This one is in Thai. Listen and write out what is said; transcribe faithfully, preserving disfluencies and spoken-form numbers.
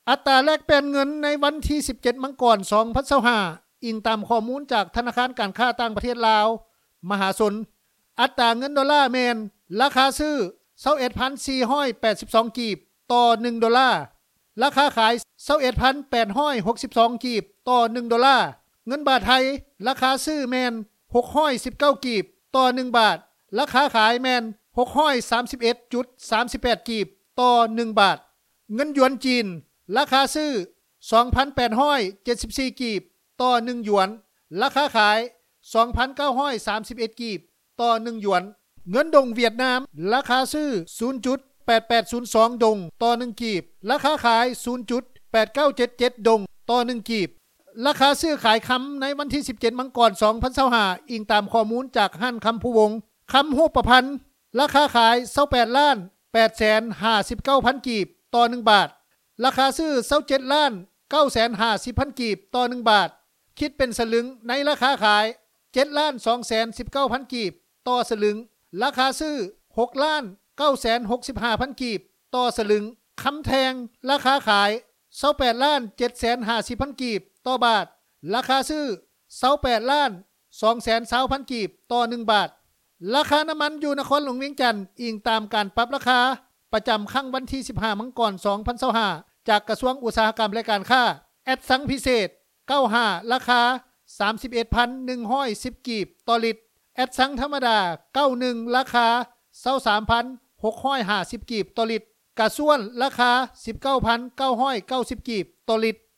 อัตราแลกเปลี่ยนเงินในวันที่สิบเจ็ดมังกรสองพันยี่สิบห้าอิงตามข้อมูลจากธนาคารการค้าต่างประเทศลาวมหาชนอัตราเงินดอลลาร์แมนราคาซื้อ ยี่สิบเอ็ดพันสี่ร้อยแปดสิบสอง กีบต่อหนึ่งดอลลาร์ราคาขาย ยี่สิบเอ็ดพันแปดร้อยหกสิบสอง กีบต่อหนึ่งดอลลาร์เงินบาทไทยราคาซื้อแมนหกร้อยสิบเก้ากีบต่อหนึ่งบาทราคาขายแมนหกร้อยสามสิบเอ็ดจุดสามแปด กีบต่อหนึ่งบาทเงินหยวนจีนราคาซื้อ สองพันแปดร้อยเจ็ดสิบสี่ กีบต่อหนึ่งหยวนราคาขาย สองพันเก้าร้อยสามสิบเอ็ด กีบต่อหนึ่งหยวนเงินดงเวียดนามราคาซื้อ ศูนย์จุดแปดแปดศูนย์สอง ดงต่อหนึ่งกีบราคาขาย ศูนย์จุดแปดเก้าเจ็ดเจ็ด ดงต่อหนึ่งกีบราคาซื้อขายคำในวันที่สิบเจ็ดมังกรสองพันยี่สิบห้าอิงตามข้อมูลจากห้านคำผู้วงคำรูปพรรณราคาขายยี่สิบแปดล้านแปดแสนห้าสิบเก้าพัน กีบต่อหนึ่งบาทราคาซื้อยี่สิบเจ็ดล้านเก้าแสนห้าสิบพัน กีบต่อหนึ่งบาทคิดเป็นสลึงในราคาขายเจ็ดล้านสองแสนสิบเก้าพัน กีบต่อสลึงราคาซื้อหกล้านเก้าแสนหกสิบห้าพัน กีบต่อสลึงคำแทงราคาขายยี่สิบแปดล้านเจ็ดแสนห้าสิบพัน กีบต่อบาทราคาซื้อยี่สิบแปดล้านสองแสนยี่สิบพัน กีบต่อหนึ่งบาทราคาน้ำมันอยู่นครหลวงเวียงจันทน์อิงตามการปรับราคาประจำครั้งวันที่สิบห้ามังกรสองพันยี่สิบห้าจากกระทรวงอุตสาหกรรมและการค้าแอดสั่งพิเศษเก้าสิบห้าราคา สามสิบเอ็ดพันหนึ่งร้อยสิบ กีบต่อลิตรแอดสั่งธรรมดาเก้าสิบเอ็ดราคา ยี่สิบสามพันหกร้อยห้าสิบ กีบต่อลิตรกระส่วนราคา สิบเก้าพันเก้าร้อยเก้าสิบ กีบต่อลิตร